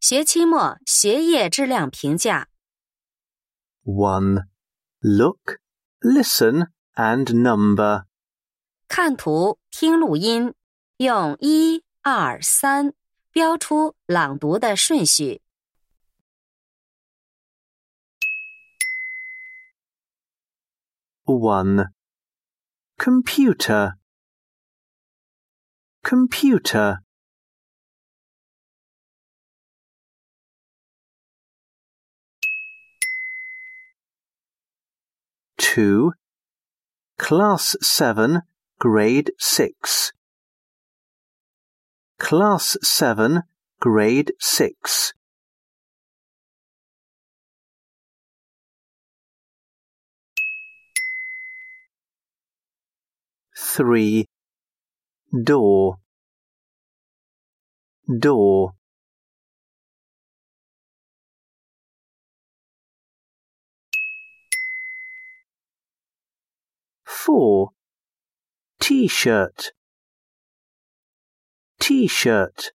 学期末学业质量评价。 1. Look, listen and number. 看图，听录音，用1、2、3标出朗读的顺序。 1. Computer. Computer. 2. Class 7, Grade 6. Class 7, Grade 6. 3. Door. Door. 4. T-shirt. T-shirt.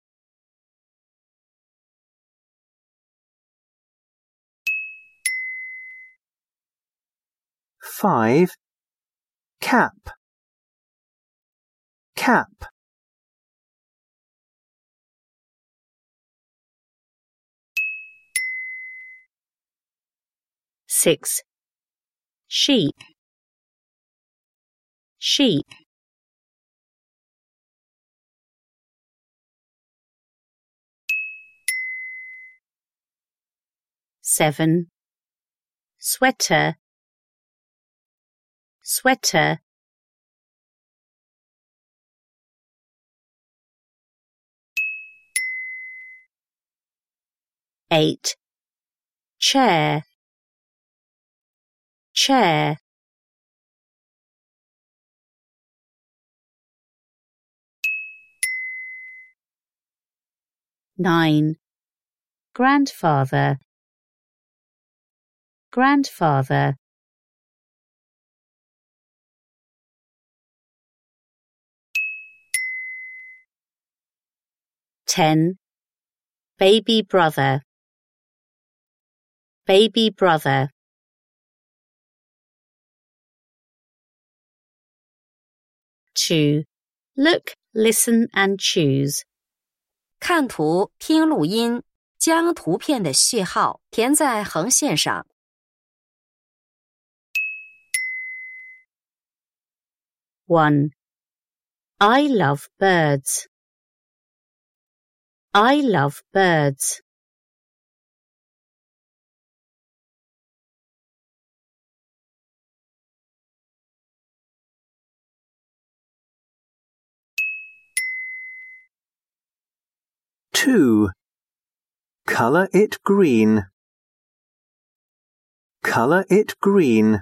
5. Cap. Cap. 6. Sheep. Sheep. 7. Sweater. Sweater. 8. Chair. Chair. 9. Grandfather. Grandfather. 10. Baby brother. Baby brother. 2. Look, listen and choose. 看图，听录音，将图片的序号填在横线上。 1. I love birds. I love birds. 2. Color it green. Color it green.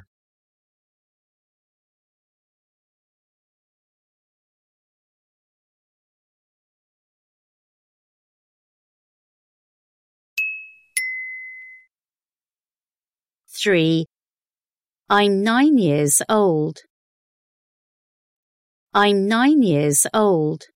3. I'm 9 years old. I'm 9 years old.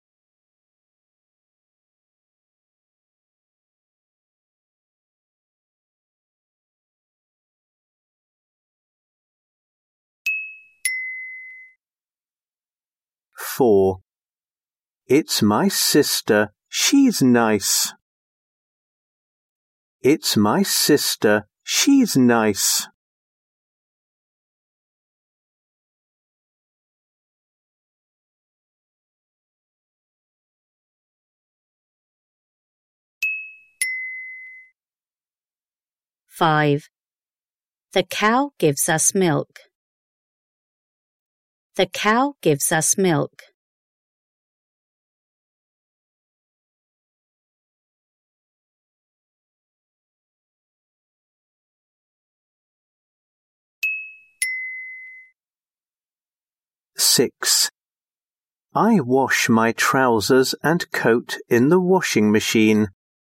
4. It's my sister. She's nice. It's my sister. She's nice. 5. The cow gives us milk. The cow gives us milk. 6. I wash my trousers and coat in the washing machine.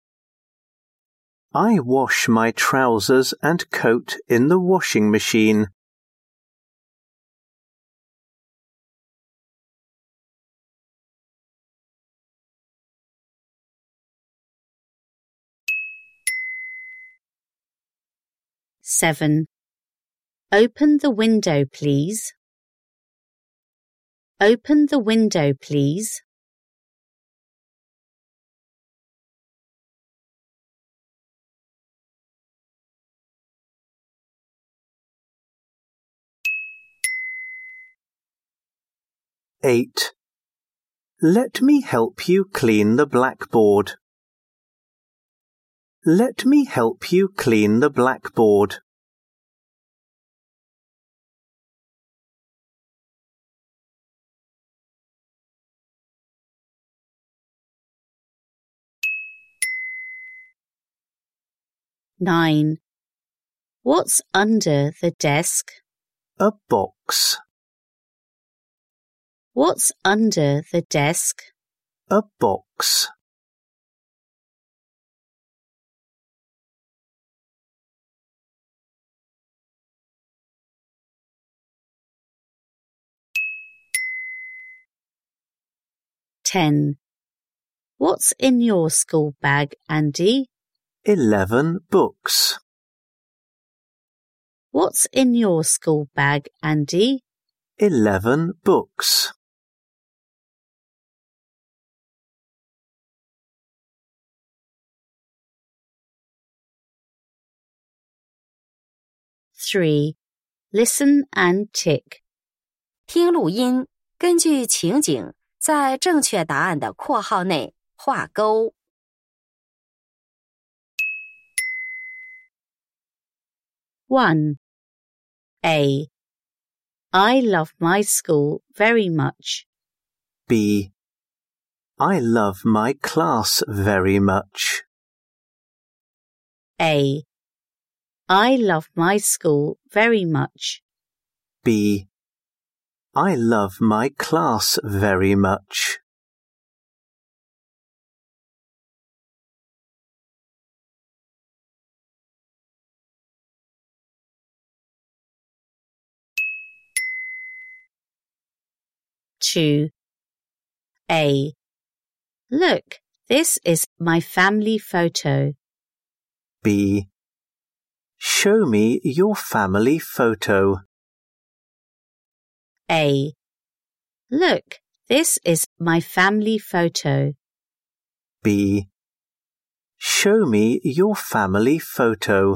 I wash my trousers and coat in the washing machine. 7. Open the window, please. Open the window, please. 8. Let me help you clean the blackboard. Let me help you clean the blackboard. 9. What's under the desk? A box. What's under the desk? A box. 10. What's in your school bag, Andy? 11 books. What's in your school bag, Andy? 11 books. 3. Listen and tick. 听录音，根据情景，在正确答案的括号内画勾。 1. A. I love my school very much. B. I love my class very much. A. I love my school very much. B. I love my class very much. 2. A. Look, this is my family photo. B. Show me your family photo. A. Look, this is my family photo. B. Show me your family photo.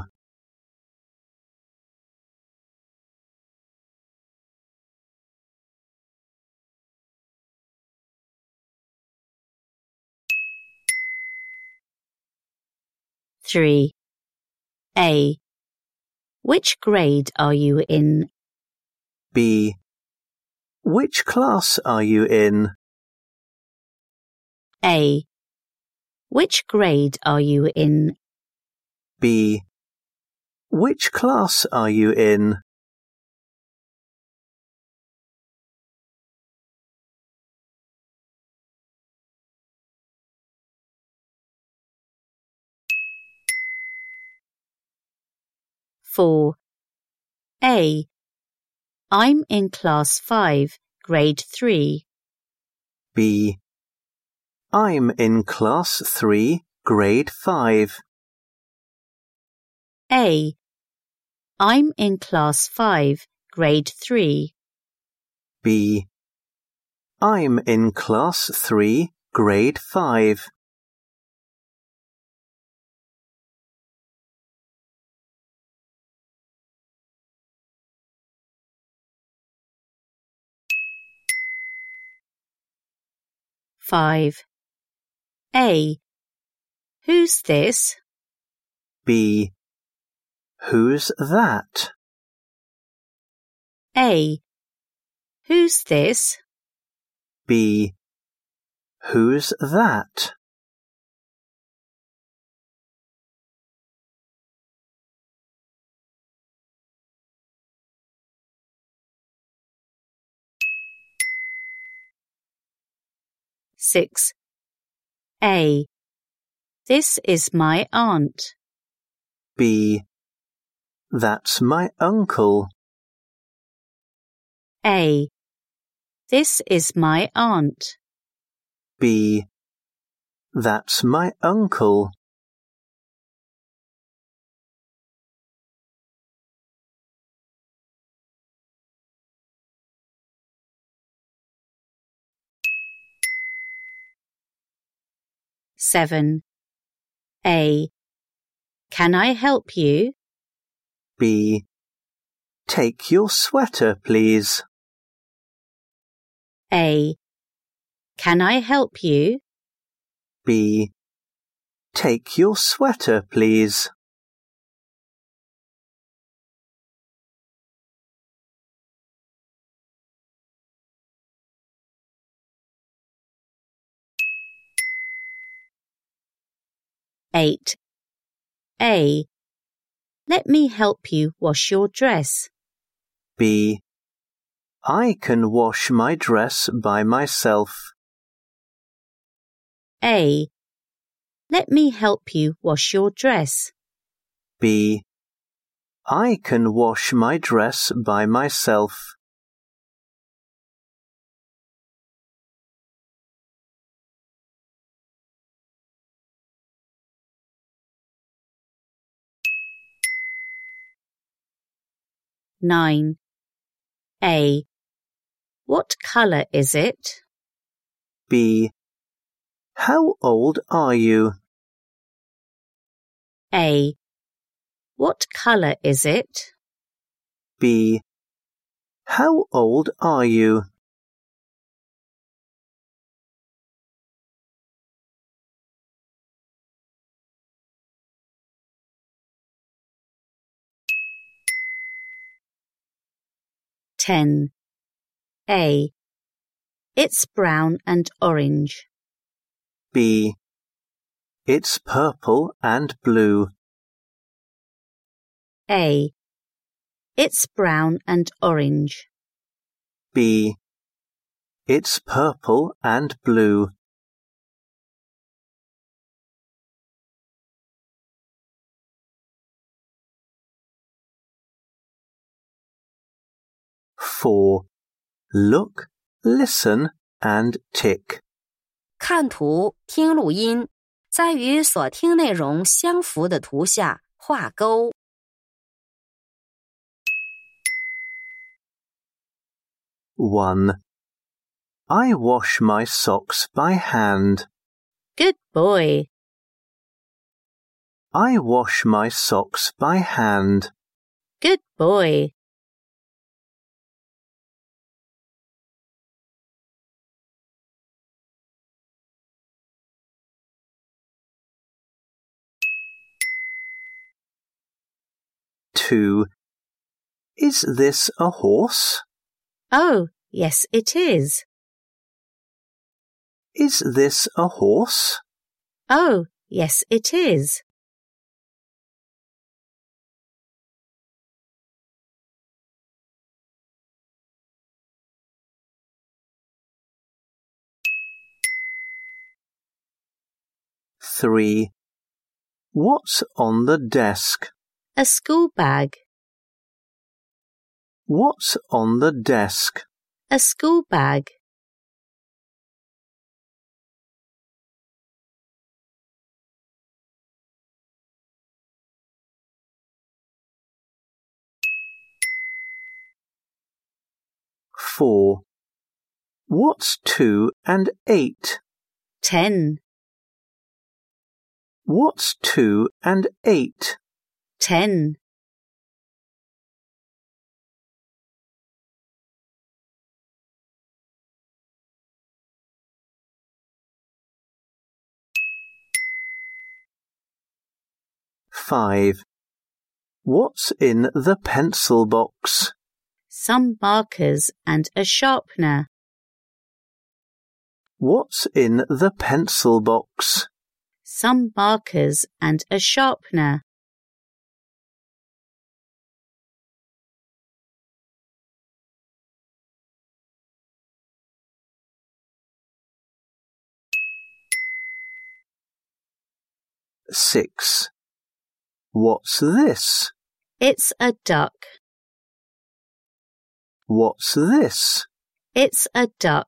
3. A. Which grade are you in? B. Which class are you in? A. Which grade are you in? B. Which class are you in? 4. A. I'm in class 5, grade 3. B. I'm in class 3, grade 5. A. I'm in class 5, grade 3. B. I'm in class 3, grade 5. 5. A. Who's this? B. Who's that? A. Who's this? B. Who's that? 6. A. This is my aunt. B. That's my uncle. A. This is my aunt. B. That's my uncle. 7. A. Can I help you? B. Take your sweater, please. A. Can I help you? B. Take your sweater, please. Eight. A. Let me help you wash your dress. B. I can wash my dress by myself. A. Let me help you wash your dress. B. I can wash my dress by myself. Nine. A. What colour is it? B. How old are you? A. What colour is it? B. How old are you? Ten. A. It's brown and orange. B. It's purple and blue. A. It's brown and orange. B. It's purple and blue. Four. Look, listen, and tick. 看图，听录音，在与所听内容相符的图下画勾。 1. I wash my socks by hand. Good boy. I wash my socks by hand. Good boy. 2. Is this a horse? Oh, yes it is. Is this a horse? Oh, yes it is. 3. What's on the desk? A school bag. What's on the desk? A school bag. 4. What's 2 and 8? 10. What's 2 and 8? 10. 5. What's in the pencil box? Some markers and a sharpener. What's in the pencil box? Some markers and a sharpener. 6. What's this? It's a duck. What's this? It's a duck.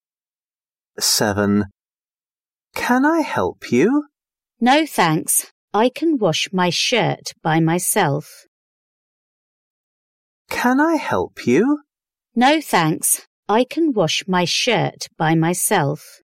7. Can I help you? No thanks. I can wash my shirt by myself. Can I help you? No, thanks. I can wash my shirt by myself.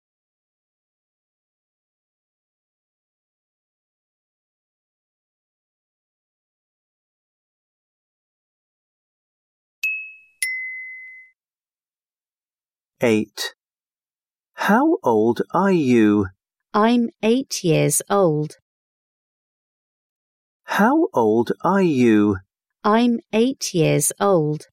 Eight. How old are you? I'm 8 years old. How old are you? I'm 8 years old.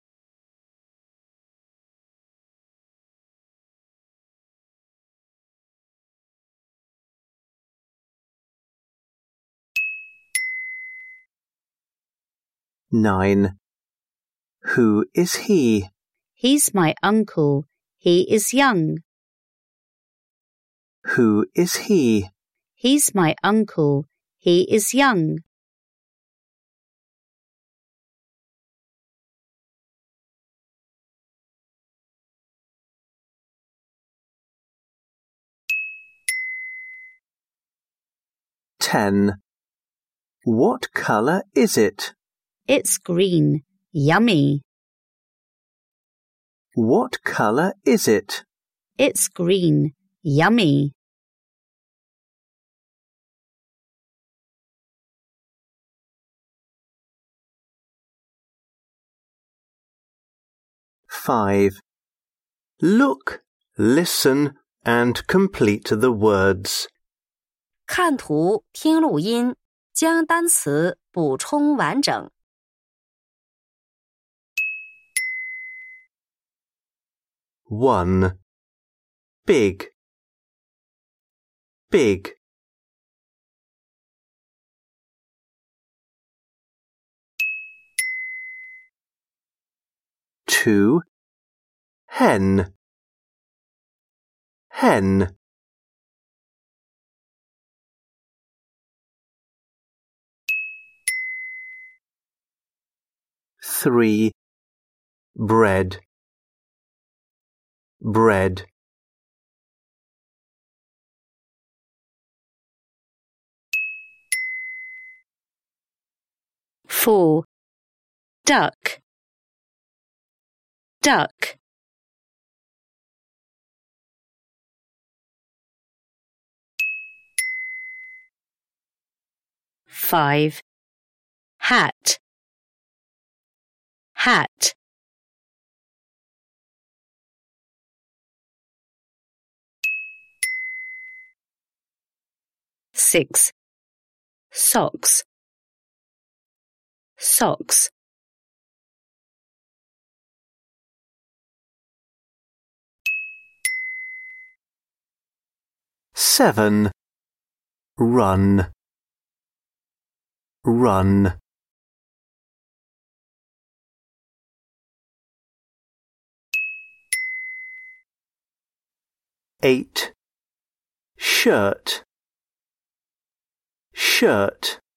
Nine. Who is he? He's my uncle. He is young. Who is he? He's my uncle. He is young. Ten. What color is it? It's green. Yummy. What color is it? It's green. Yummy. Five. Look, listen, and complete the words. 看图听录音，将单词补充完整。 1. Big. Big. 2. Hen. Hen. 3. Bread. Bread. 4. Duck. Duck. 5. Hat. Hat. 6. Socks. Socks. 7. Run. Run. 8. Shirt. Shirt.